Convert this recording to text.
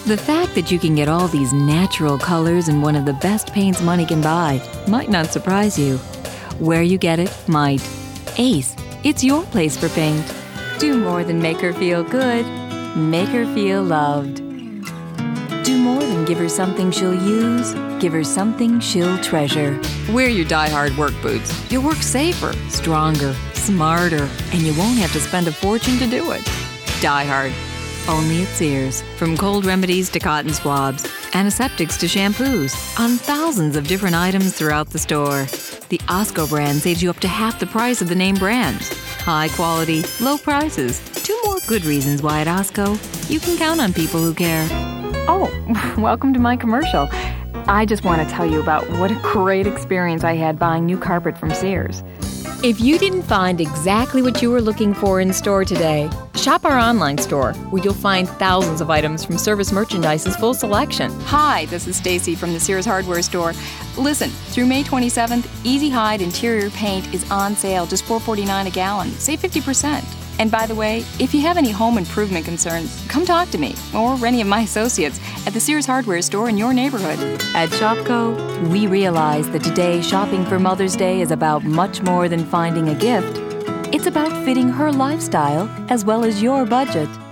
The fact that you can get all these natural colors in one of the best paints money can buy might not surprise you. Where you get it might. Ace, it's your place for paint. Do more than make her feel good. Make her feel loved. Do more than give her something she'll use. Give her something she'll treasure. Wear your Die-Hard work boots. You'll work safer, stronger, smarter, and you won't have to spend a fortune to do it. Die-Hard. Only at Sears. From cold remedies to cotton swabs, antiseptics to shampoos, on thousands of different items throughout the store. The Osco brand saves you up to half the price of the name brands. High quality, low prices. 2 more good reasons why at Osco you can count on people who care. Oh, welcome to my commercial. I just want to tell you about what a great experience I had buying new carpet from Sears. If you didn't find exactly what you were looking for in store today, shop our online store, where you'll find thousands of items from Service Merchandise's full selection. Hi, this is Stacy from the Sears Hardware Store. Listen, through May 27th, Easy Hide interior paint is on sale, just $4.49 a gallon. Save 50%. And by the way, if you have any home improvement concerns, come talk to me or any of my associates at the Sears Hardware Store in your neighborhood. At Shopko, we realize that today shopping for Mother's Day is about much more than finding a gift. It's about fitting her lifestyle as well as your budget.